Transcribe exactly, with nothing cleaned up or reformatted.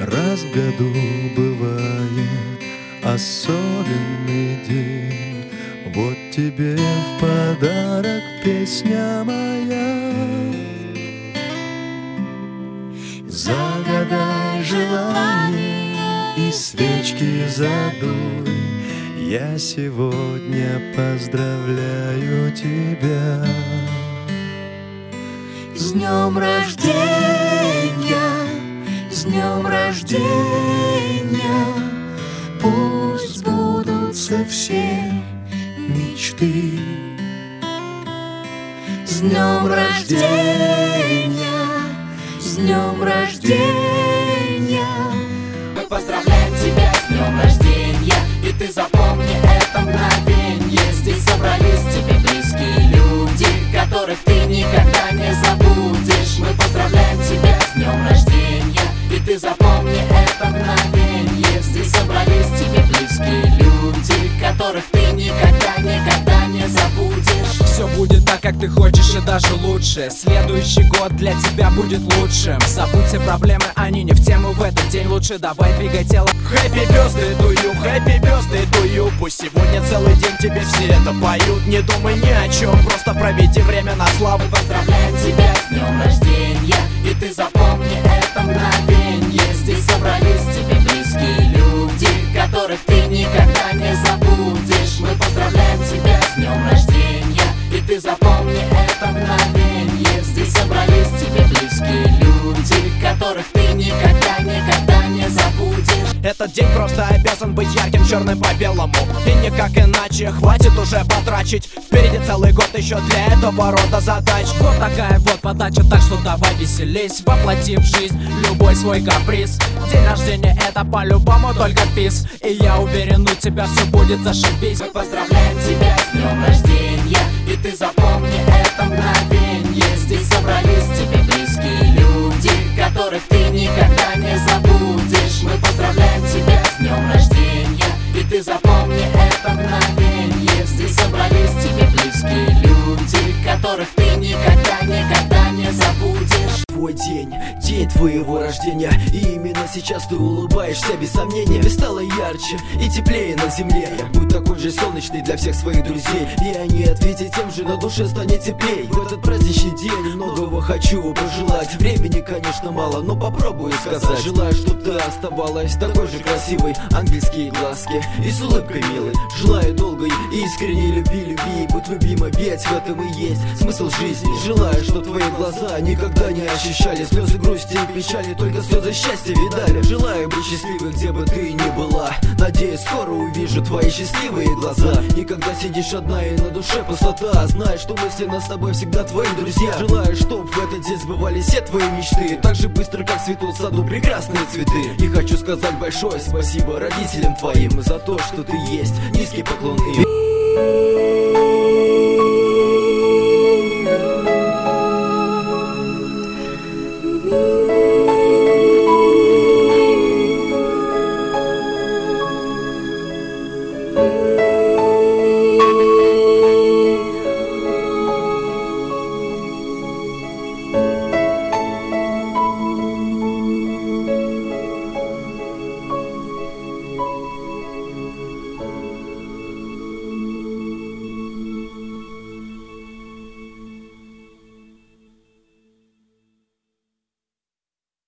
Раз в году бывает особенный день, вот тебе в подарок песня моя. Загадай желание и свечки задуй, я сегодня поздравляю тебя. С днем рождения, с днем рождения, пусть сбудутся все мечты. С днем рождения, с днем рождения. Мы поздравляем тебя с днем рождения, и ты запомни это мгновенье. Здесь собрались тебе близкие люди, которых ты никогда не забудешь. Мы поздравляем тебя с днем рождения, и ты запомни это мгновенье. Здесь собрались тебе близкие люди, которых ты никогда, никогда не забудешь. Все будет так, как ты хочешь, и даже лучше. Следующий год для тебя будет лучшим. Забудь все проблемы, они не в тему в этот день. Лучше давай двигай тело. Happy birthday to you, happy birthday to you. Пусть сегодня целый день тебе все это поют. Не думай ни о чем, просто проведи время на славу. Поздравляем тебя с днем рождения, и ты запомни это мгновенье. Здесь собрались тебе близкие люди, которых ты никогда не забудешь. Мы поздравляем тебя с днем рождения, и ты запомни это мгновенье. Здесь собрались тебе близкие люди, которых ты никогда, никогда не забудешь. Этот день просто обязан быть ярким, черным по белому, и никак иначе. Хватит уже потрачить, впереди целый год еще для этого рода задач. Вот такая вот подача, так что давай веселись, воплоти в жизнь любой свой каприз. День рождения это по-любому только пис, и я уверен, у тебя все будет зашибись. Мы поздравляем тебя с днем рождения, и ты запомни это мгновенье. Здесь собрались тебе близкие люди, которых ты никогда не забудешь. Мы поздравляем тебя с днем рождения, и ты запомни это мгновенье. Здесь собрались тебе близкие люди, которых ты никогда, никогда не забудешь. Твой день, день твоего рождения, и именно сейчас ты улыбаешься без сомнения. Ведь стало ярче и теплее на земле. Будь такой же солнечный для всех своих друзей, и они ответят тем же, на душе станет теплей. В этот праздничный день многого хочу пожелать. Времени, конечно, мало, но попробую сказать. Желаю, чтоб ты оставалась такой же красивой, ангельские глазки и с улыбкой милой. Желаю долгой и искренней любви, любви, будь любима, ведь в этом и есть смысл жизни. Желаю, что твои глаза никогда не ощущали слезы грусти и печали, только слезы счастья видали. Желаю быть счастливой, где бы ты ни была. Надеюсь, скоро увижу твои счастливые глаза. И когда сидишь одна и на душе пустота, знай, что мысленно с тобой всегда твои друзья. Желаю, чтоб в этот день сбывались все твои мечты, так же быстро, как цветут в саду прекрасные цветы. И хочу сказать большое спасибо родителям твоим за то, что ты есть. Низкий поклон им.